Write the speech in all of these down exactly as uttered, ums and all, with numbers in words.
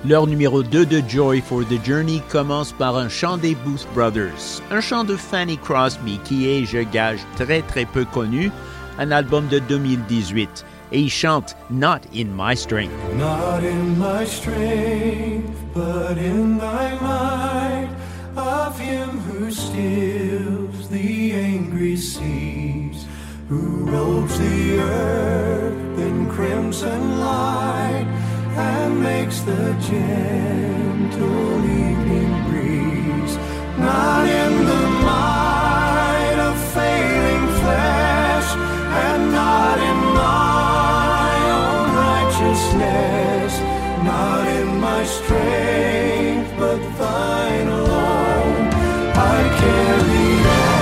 Leur numéro deux de Joy for the Journey commence par un chant des Booth Brothers, un chant de Fanny Crosby qui est, je gage, très très peu connu, un album de deux mille dix-huit. Et il chante Not in My Strength. Not in my strength, but in thy might, of him who stills the angry seas, who robes the earth in crimson light, and makes the gentle evening breeze. Not in the might of failing flesh, and not in my own righteousness, not in my strength, but thine alone I carry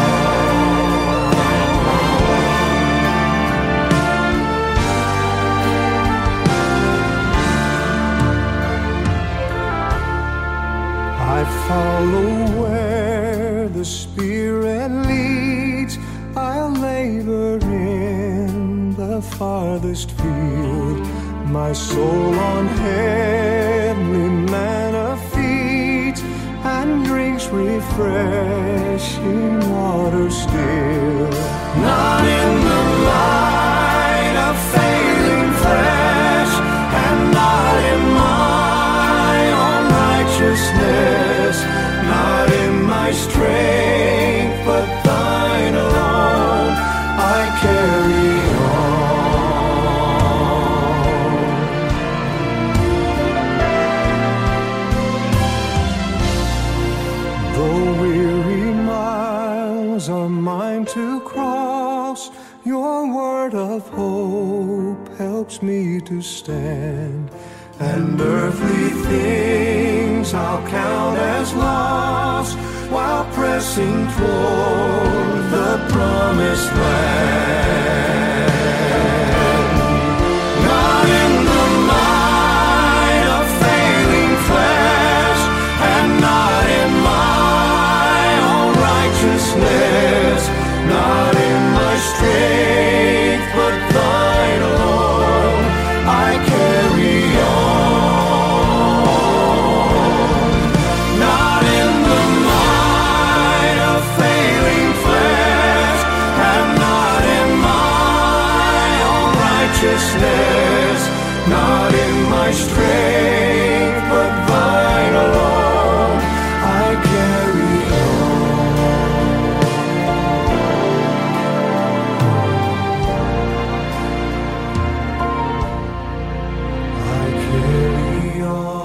I follow where the Spirit leads. I'll labor in the farthest field, my soul on heavenly manna feeds, and drinks refreshing water still. Not in the light of failing flesh, and not in my own righteousness, not in my strength, but thine alone I carry on. Though weary miles are mine to cross, your word of hope helps me to stand. And earthly things I'll count as loss, while pressing toward the promised land. Not in the might of failing flesh, and not in my own righteousness, not in my strength, but thine alone I carry on. Not in my strength, but thine alone I carry on. I carry on.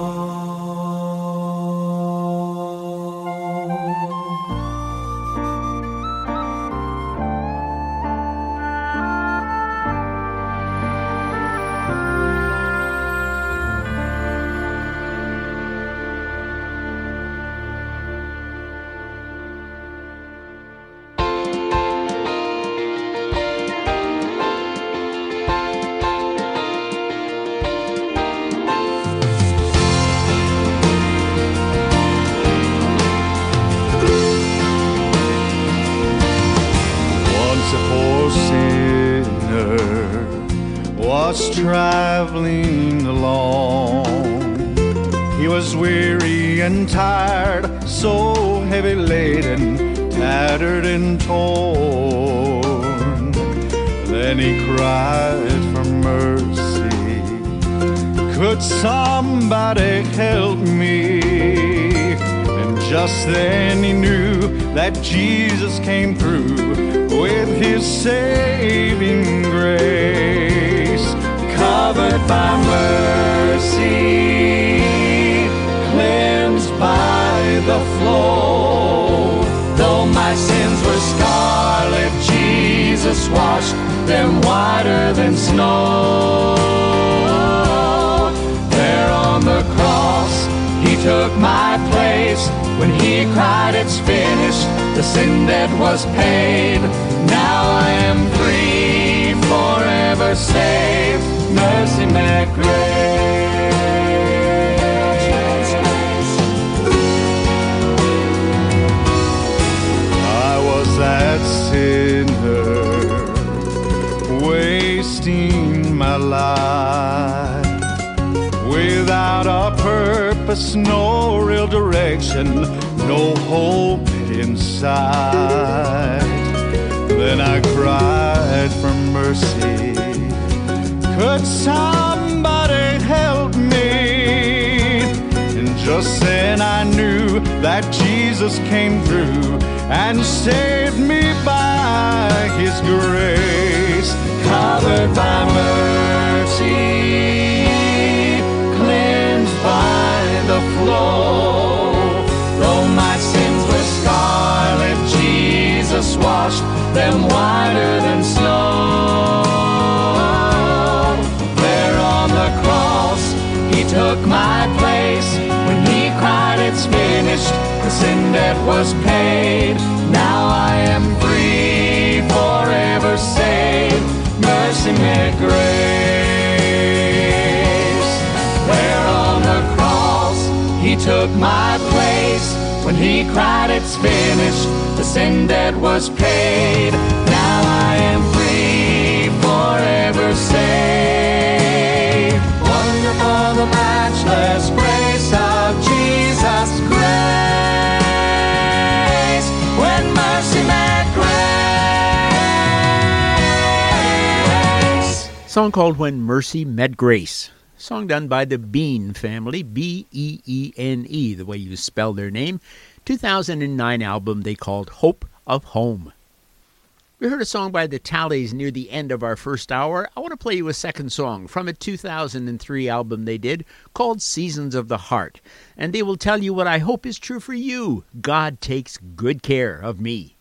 Traveling along, he was weary and tired, so heavy laden, tattered and torn. Then he cried for mercy, could somebody help me? And just then he knew that Jesus came through with his saving grace. Covered by mercy, cleansed by the flow. Though my sins were scarlet, Jesus washed them whiter than snow. There on the cross, he took my place. When he cried, it's finished, the sin debt was paid. Now I am free, forever saved. Mercy, met grace. I was that sinner, wasting my life without a purpose just no real direction, no hope in sight. Then I cried for mercy. Could somebody help me? And just then I knew that Jesus came through and saved me by His grace. Covered by mercy, cleansed by the flow. Though my sins were scarlet, Jesus washed them whiter than snow. There on the cross, He took my place. When He cried, it's finished, the sin debt was paid. Now I am free, forever saved. Mercy met grace. There on the cross, He took my place. When He cried, it's finished, the sin debt was paid. Now I am free, forever saved. Wonderful the matchless grace of Jesus, grace. When mercy met grace. Song called When Mercy Met Grace. Song done by the Bean family, B E E N E, the way you spell their name. two thousand nine album they called Hope of Home. We heard a song by the Tallies near the end of our first hour. I want to play you a second song from a two thousand three album they did called Seasons of the Heart. And they will tell you what I hope is true for you. God takes good care of me.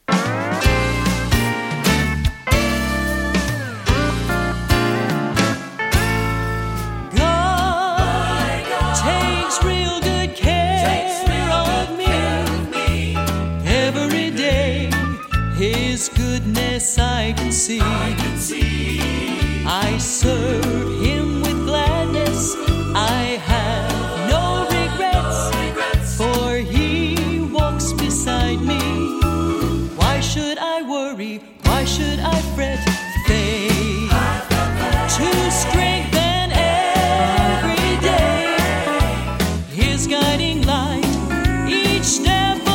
His goodness I can see. I can see. I serve Him with gladness. I have no regrets, no regrets. For He walks beside me. Why should I worry? Why should I fret? Faith to strengthen every day. His guiding light each step.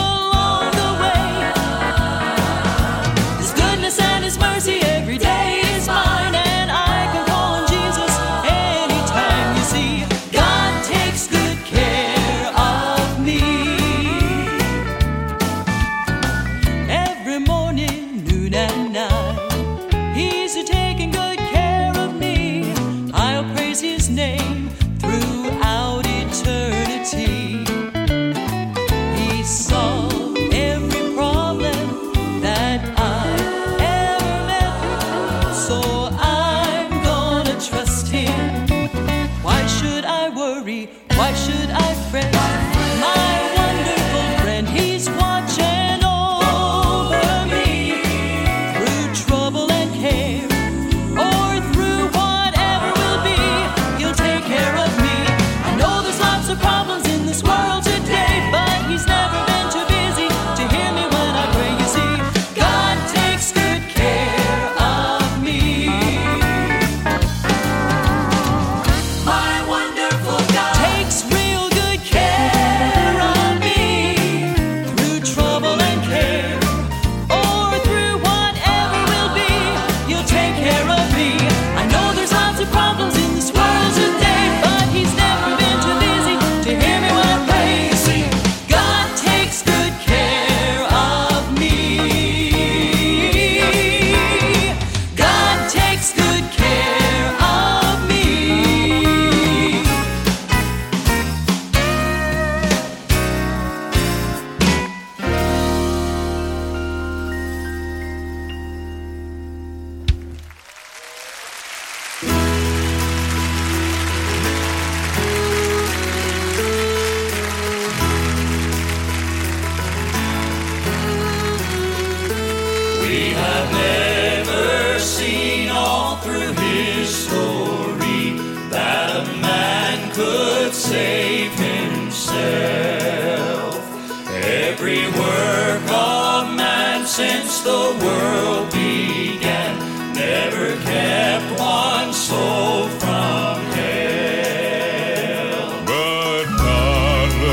Since the world began, never kept one soul from hell. But God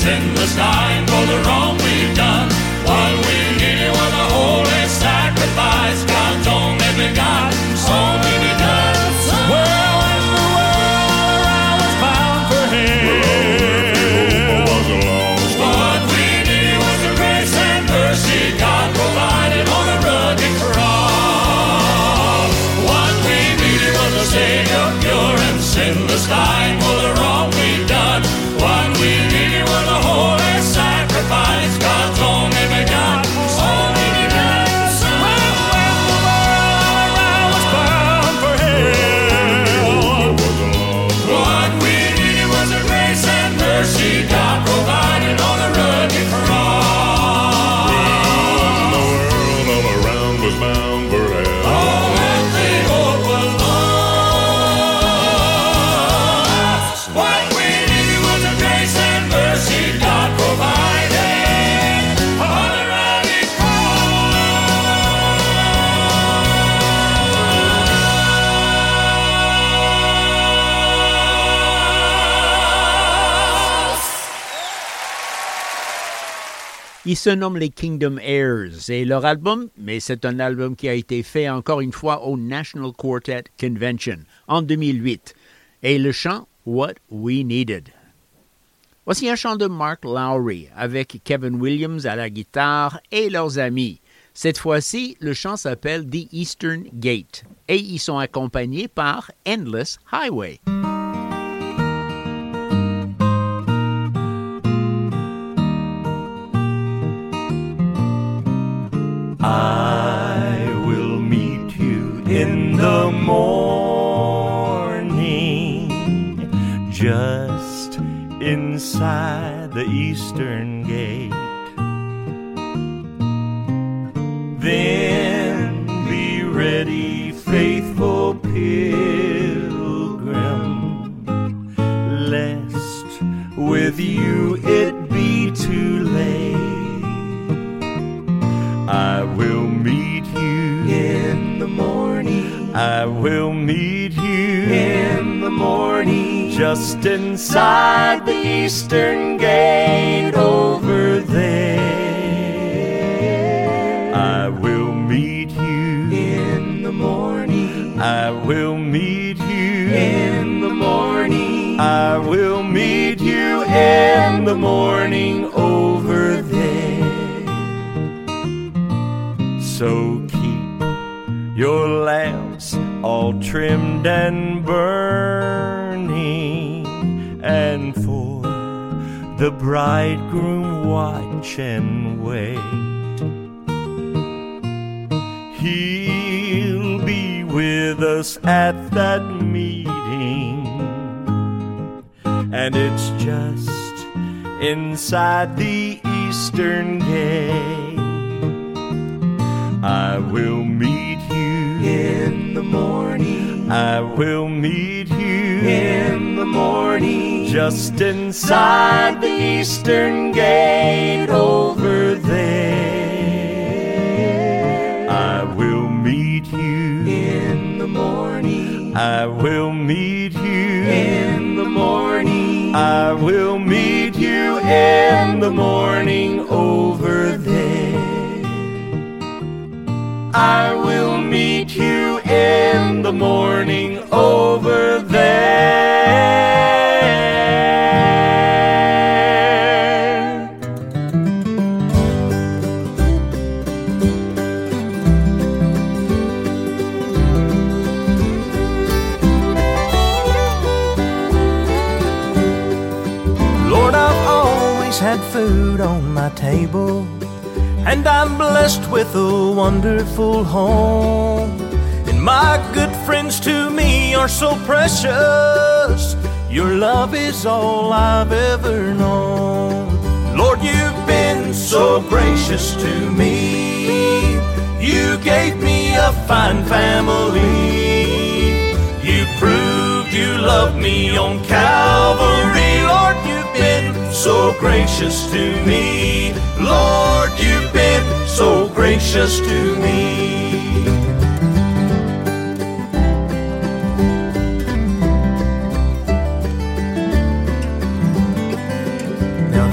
sinless, dying for the wrong we've done. What we needed was a holy sacrifice, God's only begotten Son. He begotten Son. Well, when the world all around was bound for hell, what we needed was the grace and mercy God provided on a rugged cross. What we needed was a Savior pure and sinless, dying for the wrong we've done. What we needed was a holy sacrifice, God's only begotten Son. He begotten Son. When the world all around was bound for hell, what we needed was a grace and mercy God provided on a rugged cross. The world all around was bound for hell. All earthly hope was lost. What we needed was a grace and mercy God provided on a rugged cross. Ils se nomment les Kingdom Heirs et leur album, mais c'est un album qui a été fait encore une fois au National Quartet Convention en deux mille huit. Et le chant What We Needed. Voici un chant de Mark Lowry avec Kevin Williams à la guitare et leurs amis. Cette fois-ci, le chant s'appelle The Eastern Gate et ils sont accompagnés par Endless Highway. I will meet you in the morning, just inside the eastern gate. Then be ready, faithful pilgrim, lest with you it be too late. I will meet you in the morning. I will meet you in the morning, just inside the eastern gate over there. I will meet you in the morning. I will meet you in the morning. I will meet you in the morning over there. So keep your lamps all trimmed and burning, and for the bridegroom watch and wait. He'll be with us at that meeting, and it's just inside the eastern gate. I will meet you in the morning. I will meet you in the morning, just inside the eastern gate over there. I will meet you in the morning. I will meet you in the morning. I will meet you in the morning over there. I will meet you in the morning over there. Lord, I've always had food on my table, and I'm blessed with a wonderful home. And my good friends to me are so precious. Your love is all I've ever known. Lord, you've been so gracious to me. You gave me a fine family. You proved you loved me on Calvary. Lord, you've been so gracious to me. Lord, you've been so gracious to me.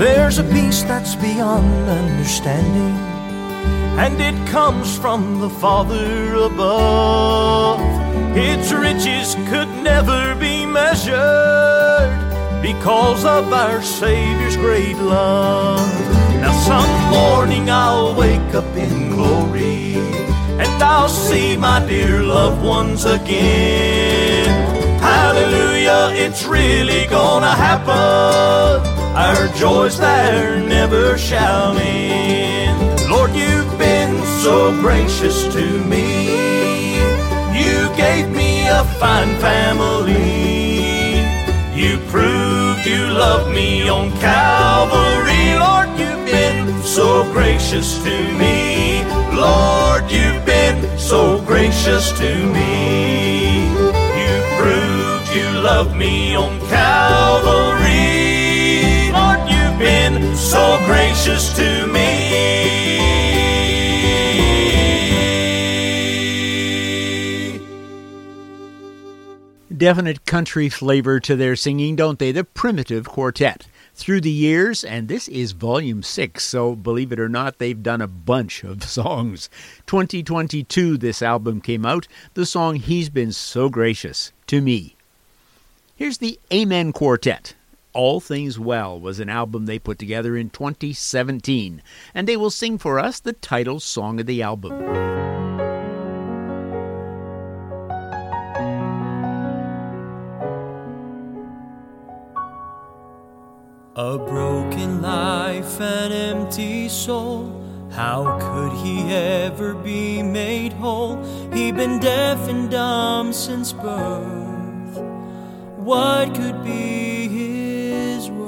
There's a peace that's beyond understanding, and it comes from the Father above. Its riches could never be measured because of our Savior's great love. Now some morning I'll wake up in glory, and I'll see my dear loved ones again. Hallelujah, it's really gonna happen. Our joys there never shall end. Lord, you've been so gracious to me. You gave me a fine family. You proved you loved me on Calvary. Lord, you've been so gracious to me. Lord, you've been so gracious to me. You proved you loved me on Calvary. Lord, you've been so gracious to me. Definite country flavor to their singing, don't they? The Primitive Quartet. Through the years, and this is volume six, so believe it or not, they've done a bunch of songs. twenty twenty-two, this album came out, the song He's Been So Gracious to Me. Here's the Amen Quartet. All Things Well was an album they put together in twenty seventeen, and they will sing for us the title song of the album. A broken life, an empty soul, how could he ever be made whole? He'd been deaf and dumb since birth. What could be his worth?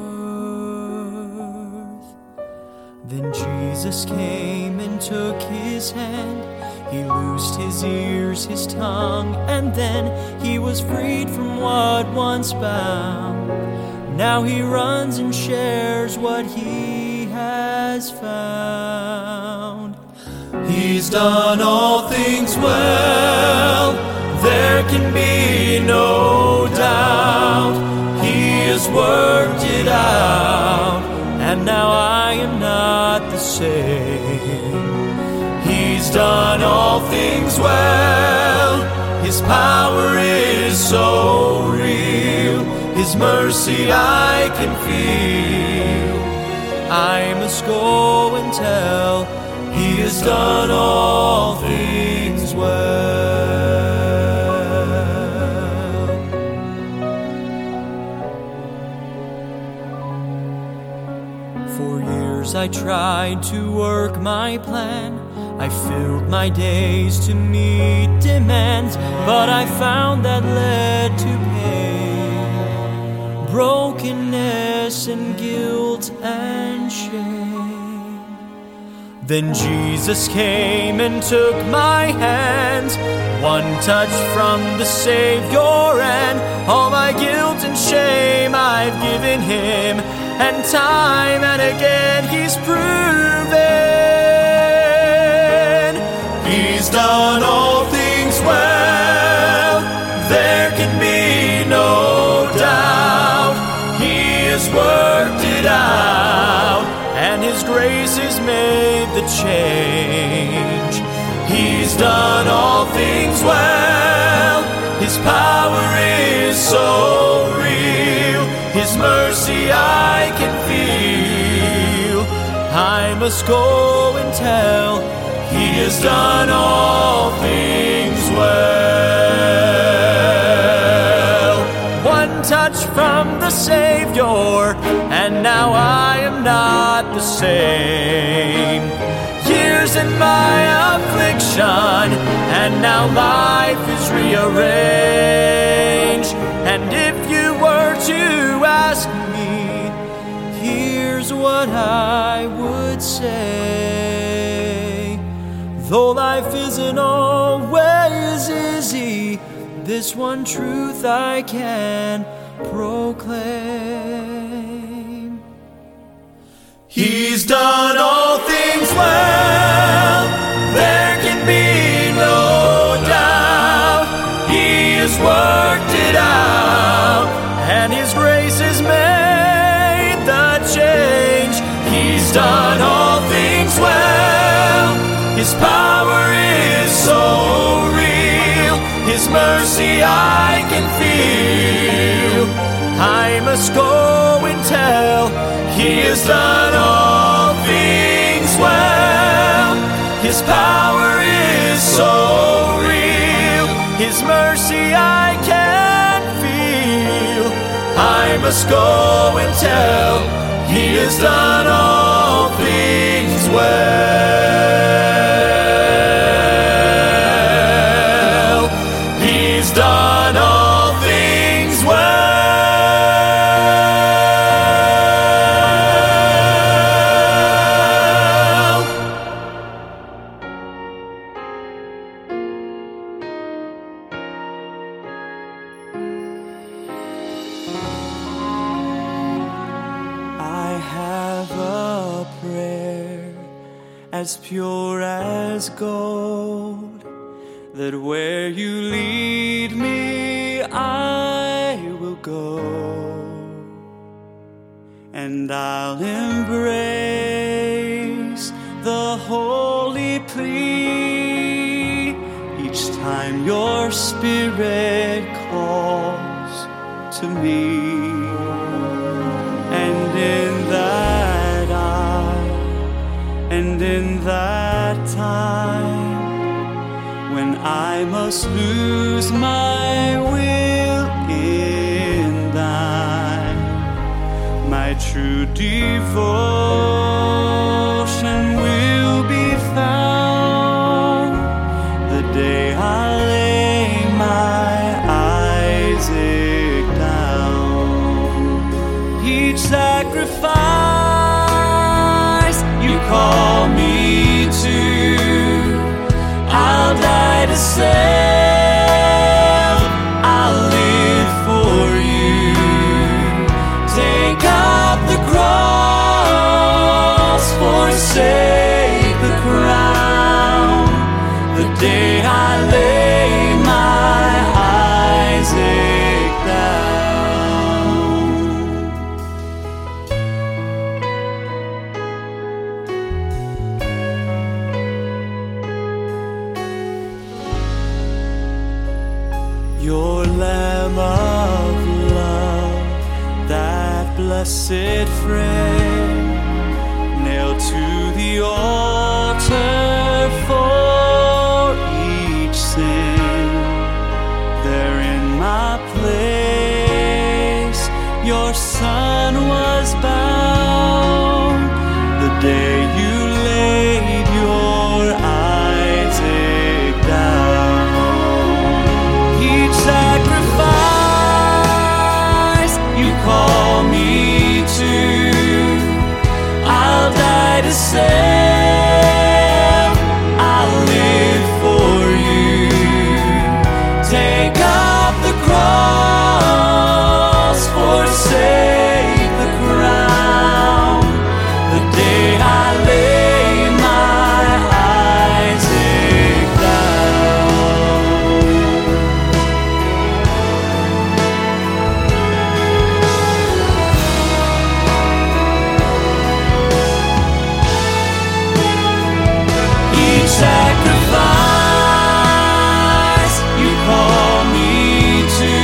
Then Jesus came and took his hand. He loosed his ears, his tongue, and then he was freed from what once bound. Now he runs and shares what he has found. He's done all things well, there can be no doubt. He has worked it out, and now I am not the same. He's done all things well, his power is so real. His mercy I can feel. I must go and tell, he has done all things well. For years I tried to work my plan. I filled my days to meet demands, but I found that led to pain, brokenness and guilt and shame. Then Jesus came and took my hands, one touch from the Savior, and all my guilt and shame I've given him, and time and again he's proven he's done all things well. There can be no doubt. He has worked it out, and his grace has made the change. He's done all things well. His power is so real. His mercy I can feel. I must go and tell, he has done all things well. One touch from the Savior, and now I am not the same. Years in my affliction, and now life is rearranged. And if you were to ask me, here's what I would say. Though life isn't always easy, this one truth I can proclaim. He's done all things well. There can be no doubt. He has worked it out, and his grace has made the change. mercy I can feel. I must go and tell He has done all things well. His power is so real. His mercy I can feel. I must go and tell He has done all things well. He's done all things well. As pure as gold, that where you lead me I will go, and I'll embrace the holy plea each time your Spirit calls to me. And in that hour, and in that time, when I must lose my will in thine, my true devotion will be found the day I lay my Isaac down. Each sacrifice you call me to, I'll die to self, I'll live for you. Take up the cross, forsake the crown, the day I lay my Isaac down. Your Lamb of love, that blessed friend, nailed to the altar for each sin. There in my place, your Son was bound the day you laid your Isaac down. Each sacrifice you call me to, I'll die to self, I'll live for you. Take up the cross, forsake the crown, the day I lay my Isaac down. Each sacrifice you call me to,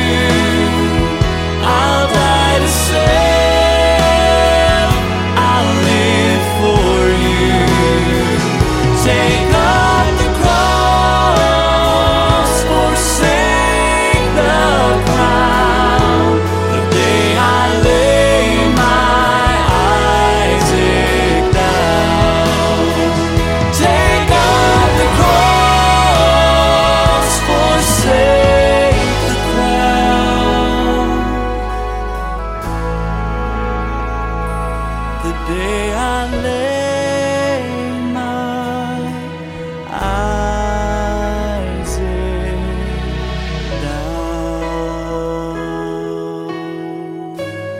I'll die to self, I'll live for you. Take up the cross, forsake the crown, the day I lay my Isaac down. Take up the cross, forsake the crown, the day I lay my Isaac down.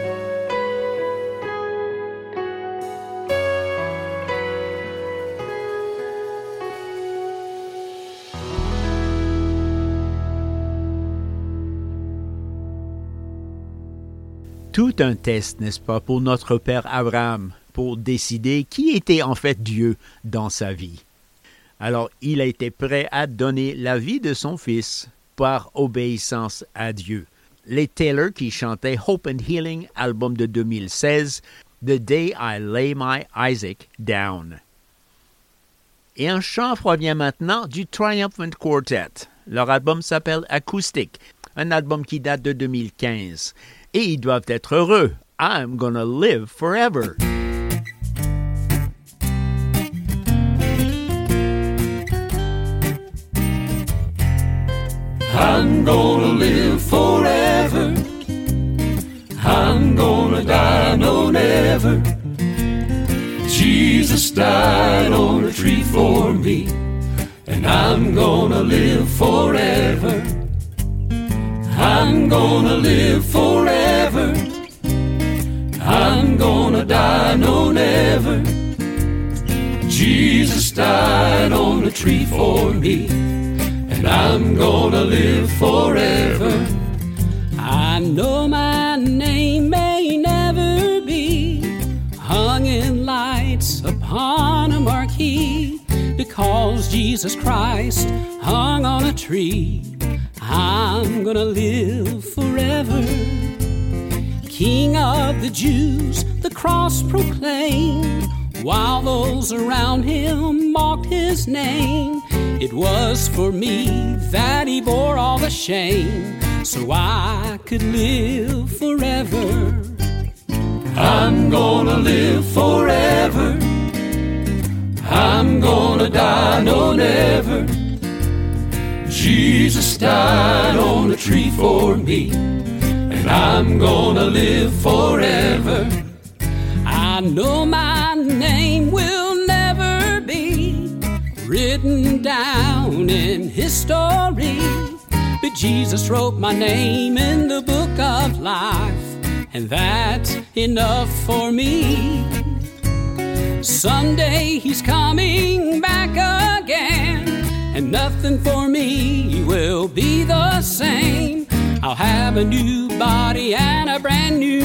Tout un test, n'est-ce pas, pour notre père Abraham, pour décider qui était en fait Dieu dans sa vie. Alors, il a été prêt à donner la vie de son fils par obéissance à Dieu. Les Taylor qui chantaient Hope and Healing, album de deux mille seize, The Day I Lay My Isaac Down. Et un chant provient maintenant du Triumphant Quartet. Leur album s'appelle Acoustic, un album qui date de deux mille quinze. Et ils doivent être heureux. I'm gonna live forever. I'm gonna live forever. I'm gonna die, no never. Jesus died on a tree for me, and I'm gonna live forever. I'm gonna live forever. I'm gonna die, no never. Jesus died on a tree for me, and I'm gonna live forever. I know my name may never be hung in lights upon a marquee, because Jesus Christ hung on a tree. I'm gonna live forever. King of the Jews, the cross proclaimed, while those around him mocked his name. It was for me that he bore all the shame, so I could live forever. I'm gonna live forever. I'm gonna die, no never. Jesus died on a tree for me, and I'm gonna live forever. I know my name will never be written down in history, but Jesus wrote my name in the book of life, and that's enough for me. Someday he's coming back again, and nothing for me will be the same. I'll have a new body and a brand new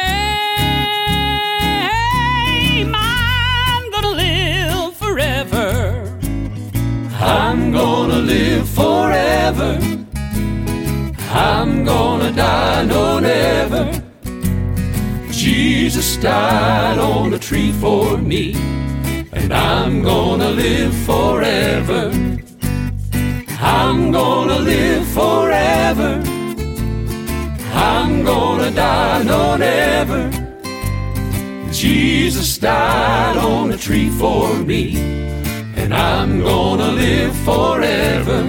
name. I'm gonna live forever. I'm gonna live forever. I'm gonna die, no never. Jesus died on a tree for me, and I'm gonna live forever. I'm gonna live forever. I'm gonna die, no never. Jesus died on a tree for me, and I'm gonna live forever.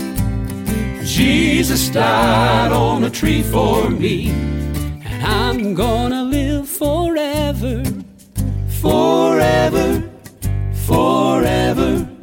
Jesus died on a tree for me, and I'm gonna live forever. Forever, forever.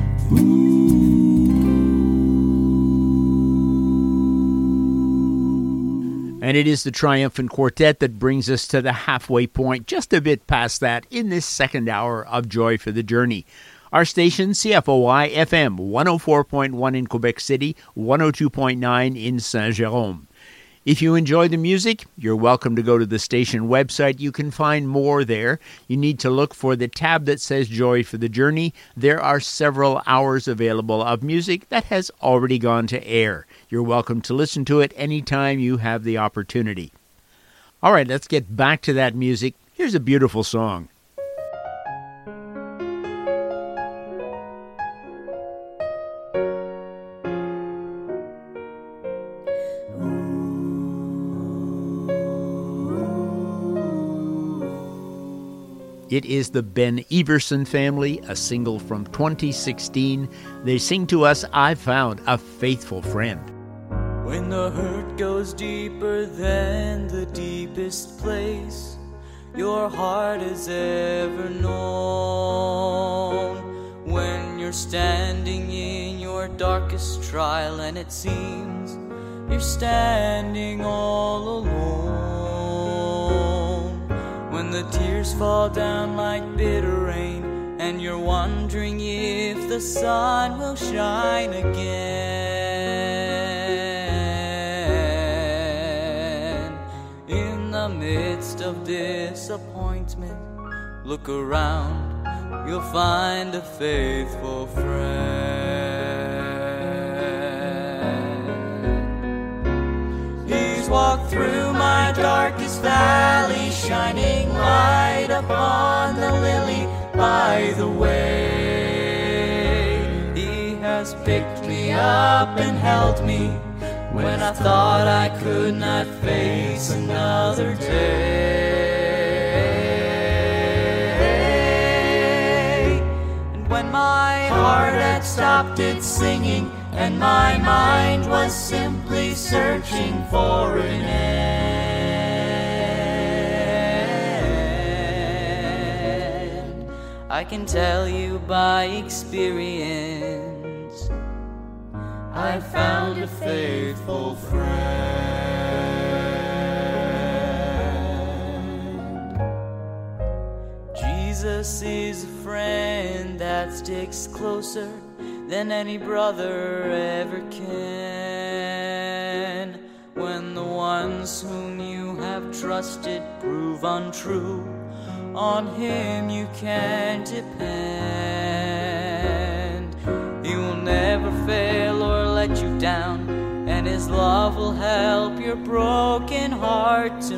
And it is the Triumphant Quartet that brings us to the halfway point, just a bit past that, in this second hour of Joy for the Journey. Our station, C F O Y F M, one oh four point one in Quebec City, one oh two point nine in Saint-Jérôme. If you enjoy the music, you're welcome to go to the station website. You can find more there. You need to look for the tab that says Joy for the Journey. There are several hours available of music that has already gone to air. You're welcome to listen to it anytime you have the opportunity. All right, let's get back to that music. Here's a beautiful song. It is the Ben Everson Family, a single from twenty sixteen. They sing to us, I've Found a Faithful Friend. When the hurt goes deeper than the deepest place your heart has ever known, when you're standing in your darkest trial and it seems you're standing all alone, when the tears fall down like bitter rain and you're wondering if the sun will shine again. In the midst of disappointment, look around, you'll find a faithful friend. darkest valley, shining light upon the lily by the way. He has picked me up and held me when I thought I could not face another day. And when my heart had stopped its singing and my mind was simply searching for an end, I can tell you by experience, I found a faithful friend. Jesus is a friend that sticks closer than any brother ever can. When the ones whom you have trusted prove untrue, on him you can depend. He will never fail or let you down, and his love will help your broken heart to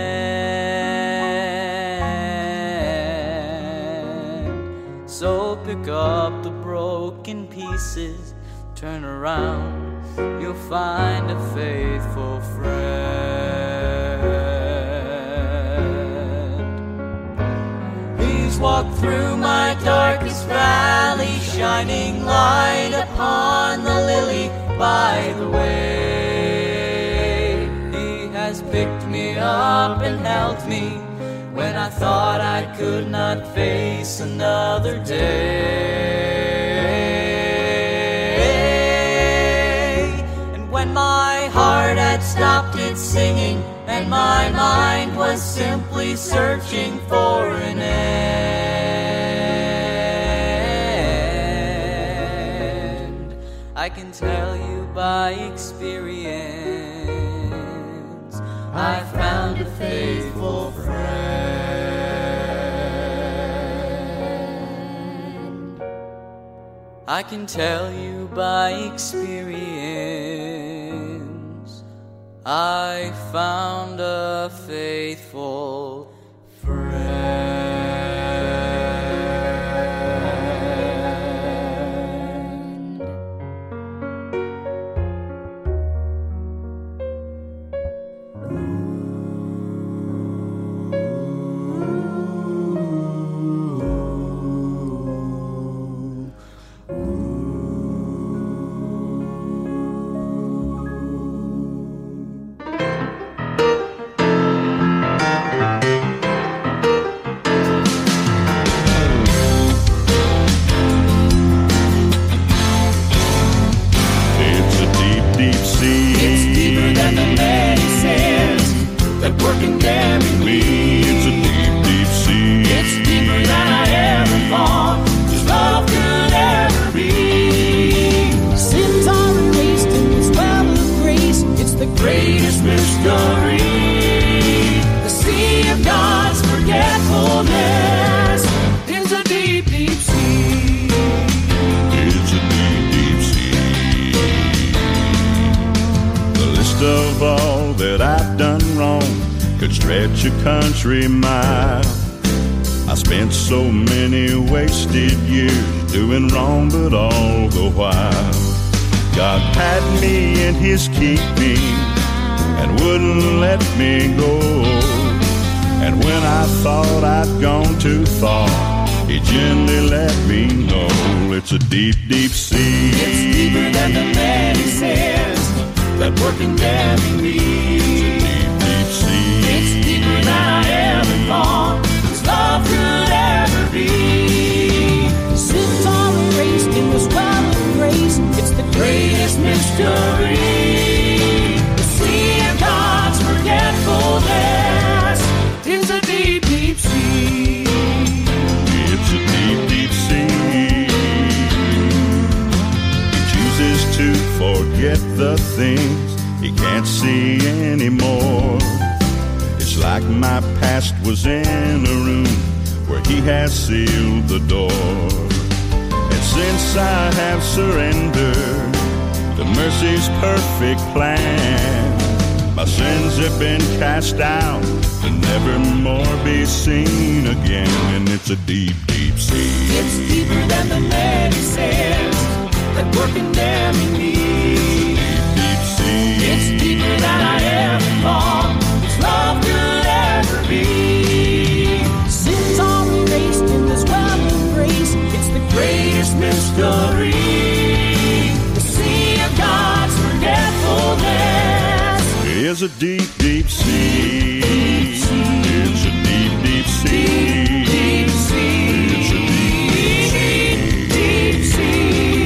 mend. So pick up the broken pieces, turn around, you'll find a faithful friend. He's walked through my darkest valley, shining light upon the lily by the way. He has picked me up and held me when I thought I could not face another day. And when my heart had stopped its singing and my mind was simply searching for an end, I can tell you by experience, I found a faithful friend. I can tell you by experience, I found a faithful friend. Working there in me, it's a deep, deep sea. It's deeper than I ever thought His love could ever be. Sins are erased in this well of grace. It's the Greatest mystery, the sea of God's forgetfulness is a deep, deep sea. It's a deep, deep sea. The list of all that I've done wrong could stretch a country mile. I spent so many wasted years doing wrong, but all the while God had me in His keeping and wouldn't let me go. And when I thought I'd gone too far, He gently let me know it's a deep, deep sea. It's deeper than the many sins that working there in me. It's deeper than I ever thought His love could ever be. Sins are erased in this well of grace. It's the Greatest mystery, the sea of God's forgetfulness is a deep, deep sea. It's a deep, deep sea. He chooses to forget the things He can't see anymore. It's like my past was in a room where He has sealed the door. And since I have surrendered to mercy's perfect plan, My sins have been cast out to never more be seen again. And it's a deep, deep sea. It's deeper than the many sins that were condemning me. Deep, deep sea. It's deeper than I ever thought His love could ever be. Sins are erased in this well of grace. It's the greatest mystery. The sea of God's forgetfulness is a deep, deep sea. Deep sea. It's a deep, deep sea. Deep, deep sea. It's a deep, deep sea. Deep, deep sea.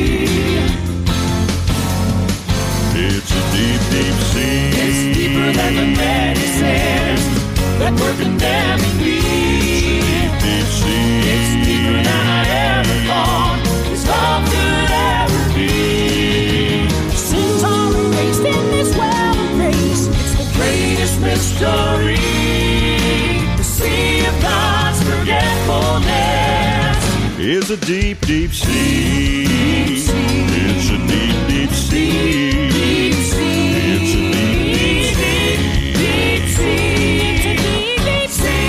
It's a deep, deep sea. It's deeper than the many sins that were condemning me. Deep, deep sea. It's deeper than I ever thought His love could ever be. Sins are erased in this well of grace. It's the greatest mystery. The sea of God's forgetfulness is a deep, deep sea. Deep sea. It's a deep, deep sea. Deep sea. It's a deep, deep sea. Deep sea. It's a deep, deep sea.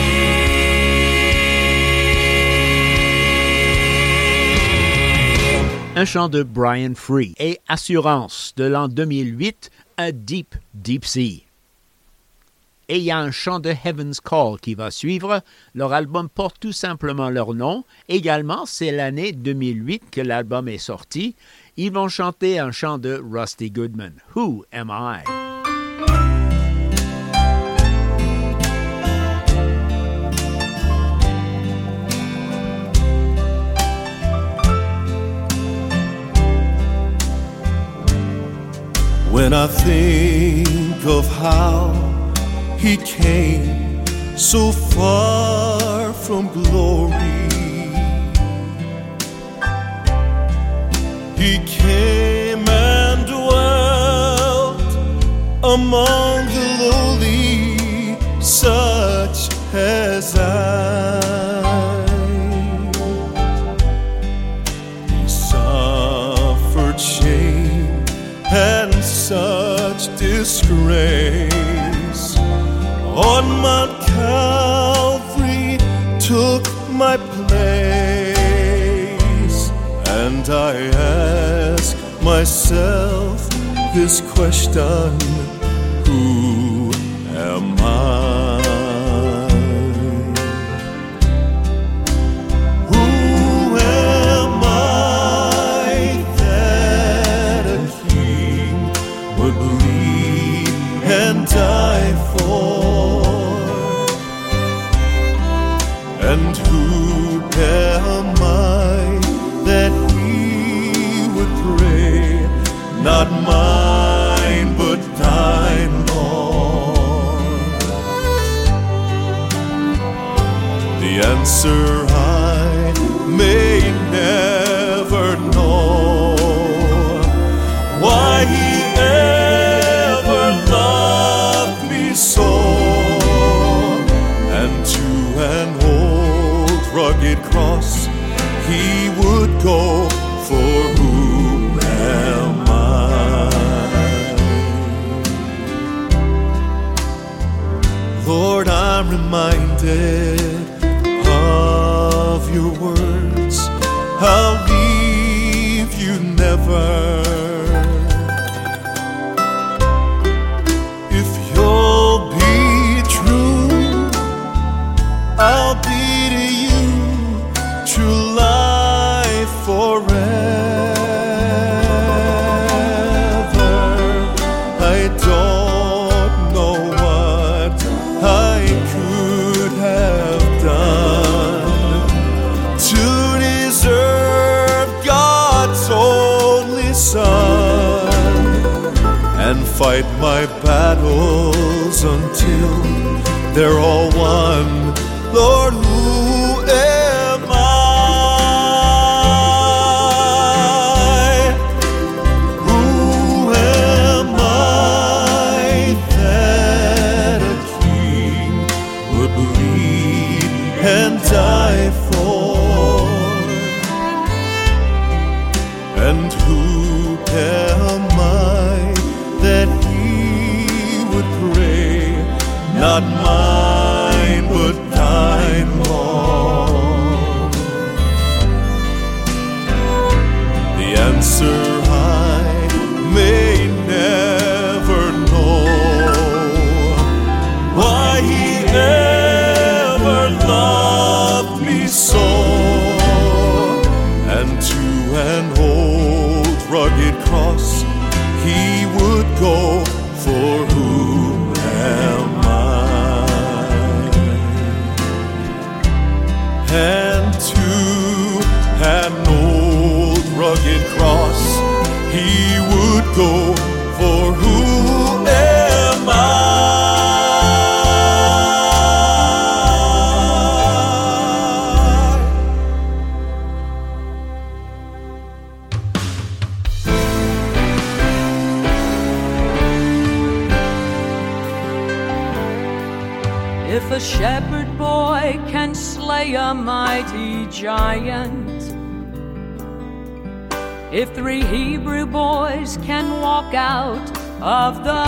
Un chant de Brian Free et Assurance de l'an deux mille huit, A Deep, Deep Sea. Et il y a un chant de Heaven's Call qui va suivre. Leur album porte tout simplement leur nom. Également, c'est l'année deux mille huit que l'album est sorti. Ils vont chanter un chant de Rusty Goodman, Who Am I? When I think of how He came so far from glory, He came and dwelt among the lowly, such as I. He suffered shame and such disgrace. On Mount Calvary took my place, and I ask myself this question, who am I? Who am I that a king would bleed and die for? And who am I that He would pray, not mine but Thine, Lord? The answer I may never know, why He ever loved me so, and to an old rugged cross He would go, for who am I? Lord, I'm reminded of Your words, I'll leave You never. If You'll be true, I'll be to You true life forever. I don't know what I could have done to deserve God's only Son, and fight my battles until they're all won. Lord, who am I? Who am I that a king would bleed and die for? And who am I that He would pray, not mine, but thine, Lord. The answer I may never know, why he ever loved me so, and to an old rugged cross he would go, for who am I? And to an old rugged cross he would go, for who am I? If a shepherd boy can slay a mighty giant, if three Hebrew boys can walk out of the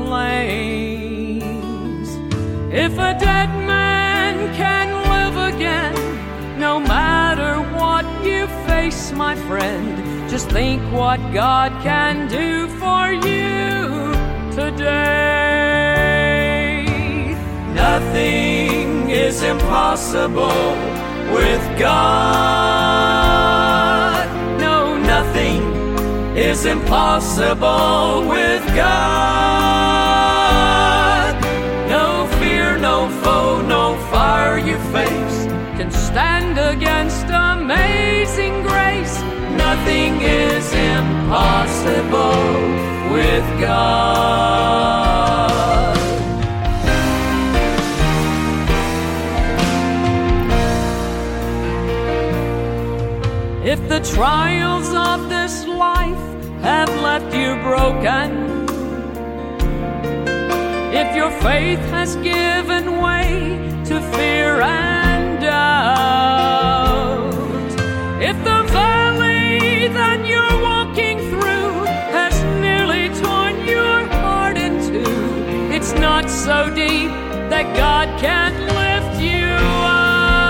flames, if a dead man can live again, no matter what you face, my friend, just think what God can do for you today. Nothing is impossible with God. No, nothing is impossible with God. No fear, no foe, no fire you face can stand against amazing grace. Nothing is impossible with God. If the trials of this life have left you broken, if your faith has given way to fear and doubt, if the valley that you're walking through has nearly torn your heart in two, it's not so deep that God can't lift you up.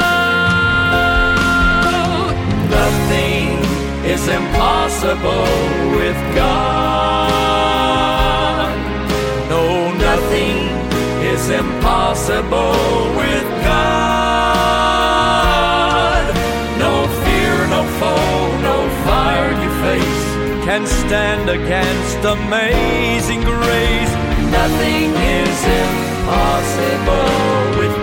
Nothing is impossible with God. No, nothing is impossible with God. No fear, no foe, no fire you face can stand against amazing grace. Nothing is impossible with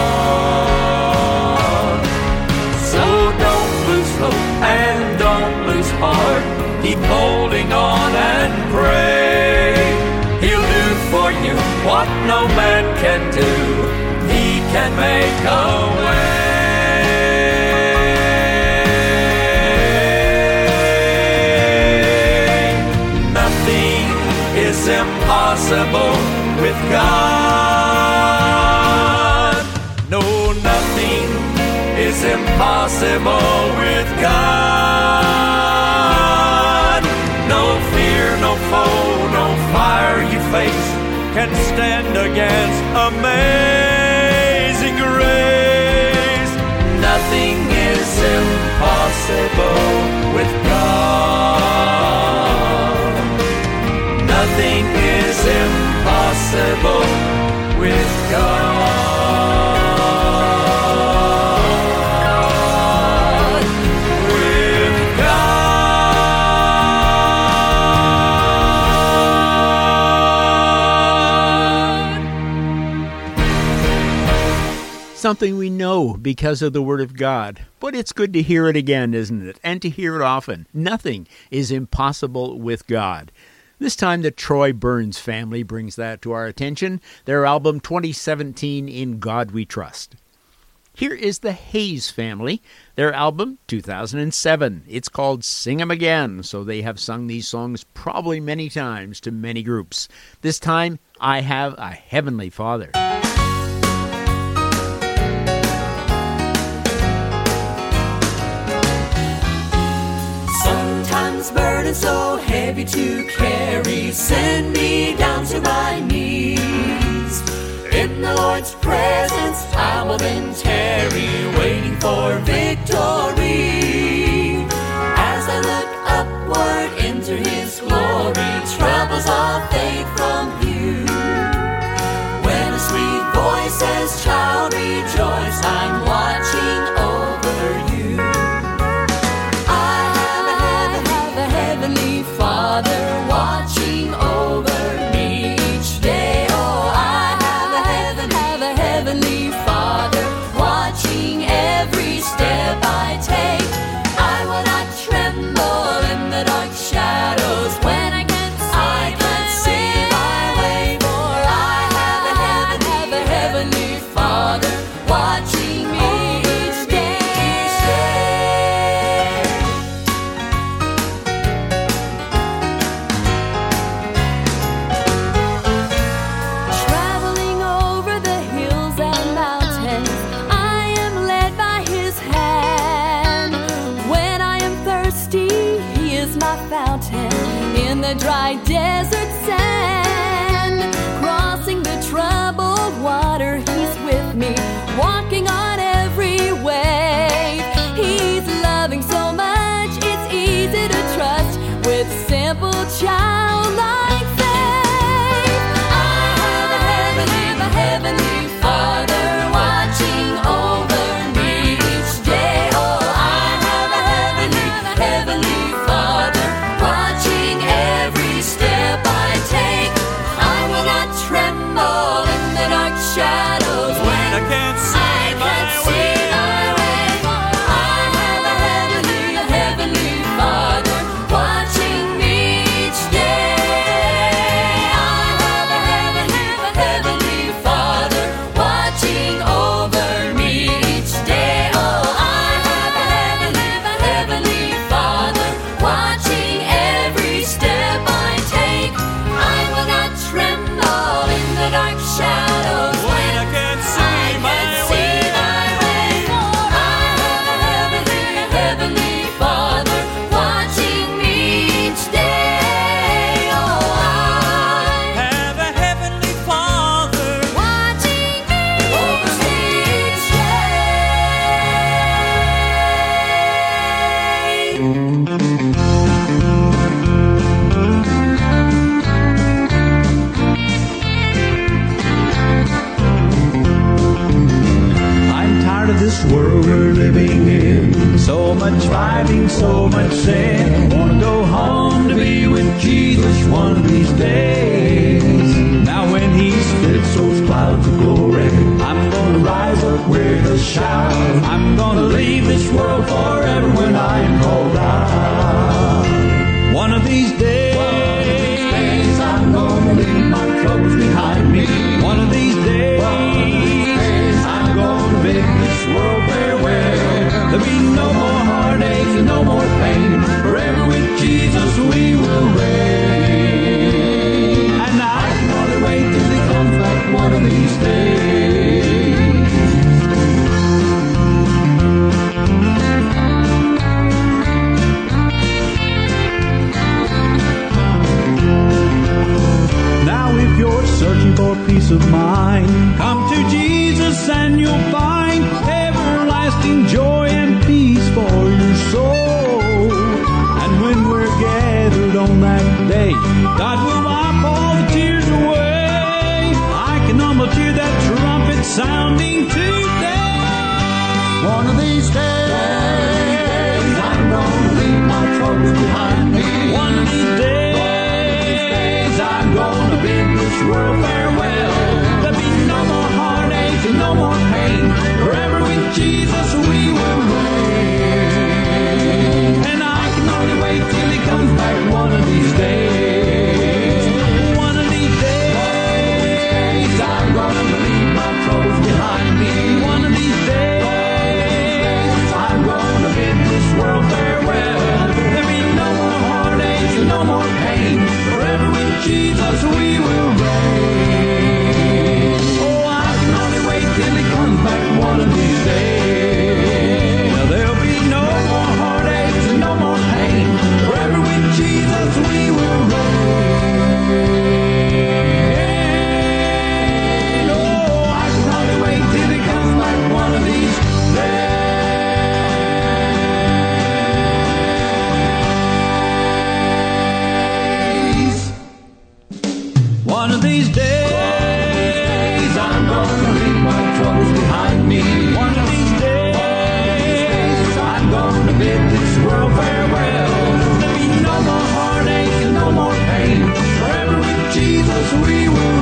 God. So don't lose hope and don't lose heart. Keep holding on and pray. He'll do for you what no man can do. He can make a way. Nothing is impossible with God. No, nothing is impossible with God. No fear, no foe, no fire you face can stand against amazing grace. Nothing is impossible with God. Nothing is impossible with God. Something we know because of the Word of God. But it's good to hear it again, isn't it? And to hear it often. Nothing is impossible with God. This time the Troy Burns family brings that to our attention. Their album twenty seventeen, In God We Trust. Here is the Hayes family. Their album two thousand seven. It's called Sing 'Em Again. So they have sung these songs probably many times to many groups. This time, I Have a Heavenly Father. Burden so heavy to carry, send me down to my knees. In the Lord Lord's presence, I will then tarry, waiting for victory. As I look upward into His glory, troubles all fade from view. When a sweet voice says, child, rejoice, I'm watching over you. I have a, have a, have a heavenly Father watching over me each day. Oh, I have a heaven, have a heavenly Father watching every step I take. I will not tremble in the dark shadows when I can't see, I can't see my way. For I have a heaven, have a heavenly Father watching me each day. Each day. Traveling over the hills and mountains, I am led by His hand. When I am thirsty, He is my fountain. In the dry desert sand, crossing the troubled water, He's with me, walking on every wave. He's loving so much, it's easy to trust with simple childlike faith. I have a heavenly, a heavenly Father watching over me each day. Oh, I have a heavenly, heavenly Father watching every step I take. I will not tremble in the dark shadows when I can't see I my can't way. see my way. I have a heavenly, a heavenly Father watching me each day. I have a heavenly, a heavenly Father watching over me each day. Oh, I have a heavenly, a heavenly Father watching every step I take. I will not tremble in the dark shadows when I can't see I my can't way. see my way. I have a heavenly, a heavenly Father watching me each day. Oh, I Have a heavenly Father. watching me each I'm tired of this world we're living in. So much fighting, so much sin. Wanna go home to be with Jesus one of these days. Now when He splits those clouds of glory, I'm gonna rise up with a shout. I'm gonna leave this world forever when I'm called out. One of these days, one of these days I'm gonna leave my troubles behind me. One of these days, one of these days I'm gonna bid this world farewell. There'll be no more heartache and no more pain. Forever with Jesus we will reign. And I can hardly wait till He comes back one of these days. Now if you're searching for peace of mind, come to Jesus and you'll find everlasting joy and peace for your soul. And when we're gathered on that day, God will wipe all the tears away. I can almost hear that trumpet sounding today. One of these days, I'm gonna leave my troubles behind me. One of these days, I'm gonna bid this world farewell. There'll be no more heartache and no more pain. Forever with Jesus we will reign. And I can hardly wait till He comes back one of these days. these days I'm gonna leave my troubles behind me. One of these days I'm gonna bid this world farewell. There'll be no more heartache and no more pain. Forever with Jesus we will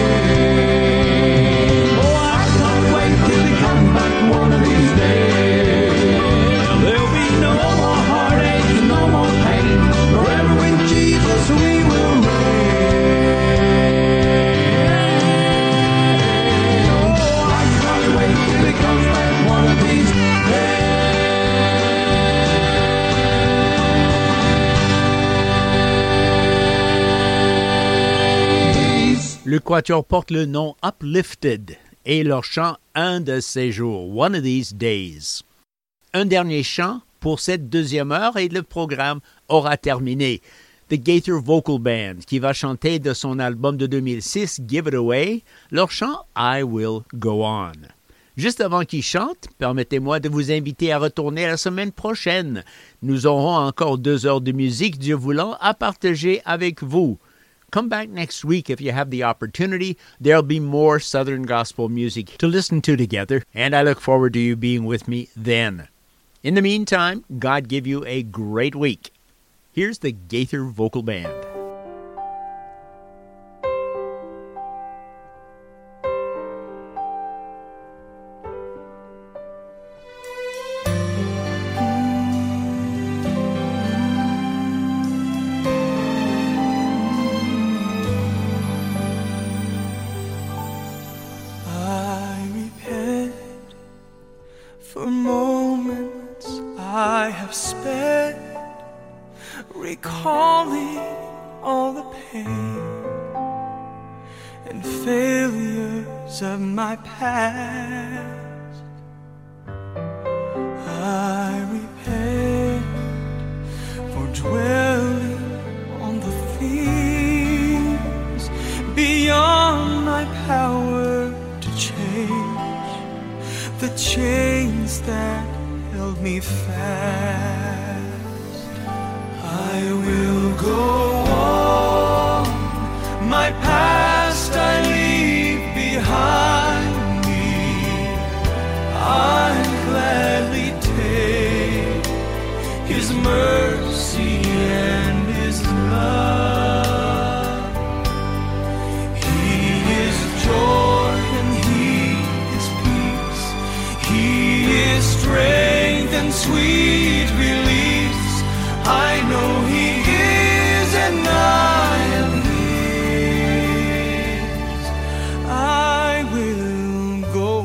reign. Oh, I can't wait till he comes back one of these days. There'll be no more heartache and no more pain. Forever with Jesus we will reign. Oh, I can't wait till he comes back one of these days. Le quatuor porte le nom Uplifted et leur chant Un de ces jours, One of These Days. Un dernier chant pour cette deuxième heure et le programme aura terminé. The Gaither Vocal Band qui va chanter de son album de deux mille six, Give It Away, leur chant I Will Go On. Juste avant qu'ils chantent, permettez-moi de vous inviter à retourner la semaine prochaine. Nous aurons encore deux heures de musique, Dieu voulant, à partager avec vous. Come back next week if you have the opportunity. There'll be more Southern gospel music to listen to together, and I look forward to you being with me then. In the meantime, God give you a great week. Here's the Gaither Vocal Band. I repent for moments I have spent recalling all the pain and failures of my past. I repent for dwelling on the things beyond my power to change, the chains that held me fast. I will go on, my past I leave behind me. I'll gladly take His mercy and His love. He is joy and He is peace. He is strength and sweet release. I know He is and I am His. I will go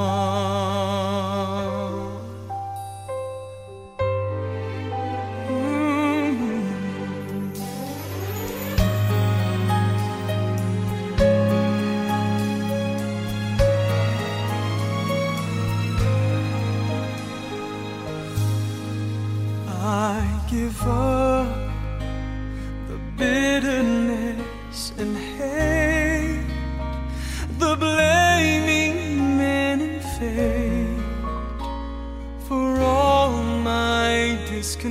on. Mm-hmm. I give up the bitterness and hate, the blaming men and fate for all my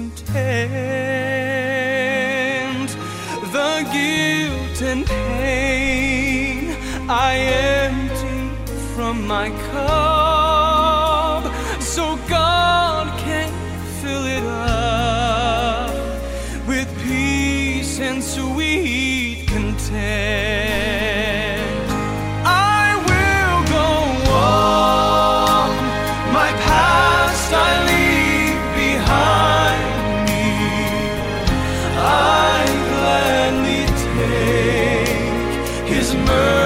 discontent, the guilt and pain I empty from my cup so God can fill it up with peace and sweet content. I will go on, my past I leave behind me. I gladly take His mercy